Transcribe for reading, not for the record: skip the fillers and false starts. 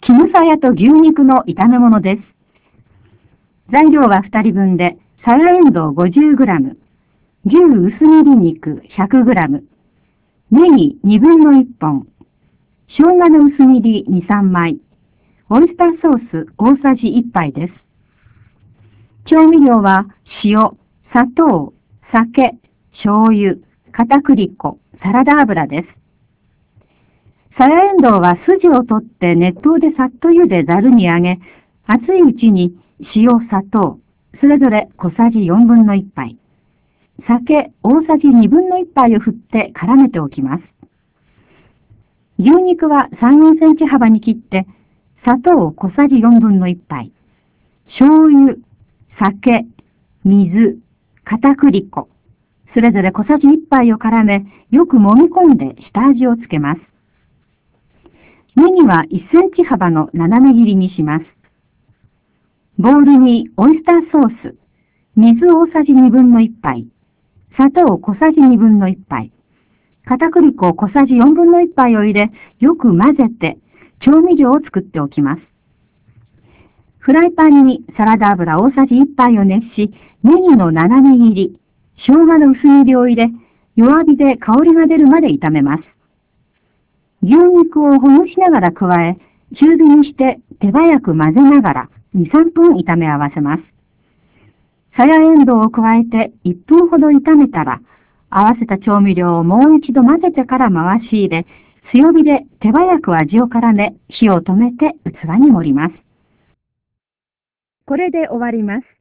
絹さやと牛肉の炒め物です。材料は2人分で、さやえんどう 50g、牛薄切り肉 100g、ネギ2分の1本、生姜の薄切り2、3枚、オイスターソース大さじ1杯です。調味料は塩、砂糖、酒、醤油、片栗粉、サラダ油です。さやえんどうは筋を取って熱湯でさっと茹でざるにあげ、熱いうちに塩、砂糖、それぞれ小さじ4分の1杯、酒大さじ2分の1杯を振って絡めておきます。牛肉は3、4センチ幅に切って、砂糖小さじ4分の1杯、醤油、酒、水、片栗粉、それぞれ小さじ1杯を絡め、よく揉み込んで下味をつけます。ネギは1センチ幅の斜め切りにします。ボウルにオイスターソース、水大さじ2分の1杯、砂糖小さじ2分の1杯、片栗粉小さじ4分の1杯を入れ、よく混ぜて調味料を作っておきます。フライパンにサラダ油大さじ1杯を熱し、ネギの斜め切り、生姜の薄切りを入れ、弱火で香りが出るまで炒めます。牛肉をほぐしながら加え、中火にして手早く混ぜながら2、3分炒め合わせます。さやえんどうを加えて1分ほど炒めたら、合わせた調味料をもう一度混ぜてから回し入れ、強火で手早く味を絡め、火を止めて器に盛ります。これで終わります。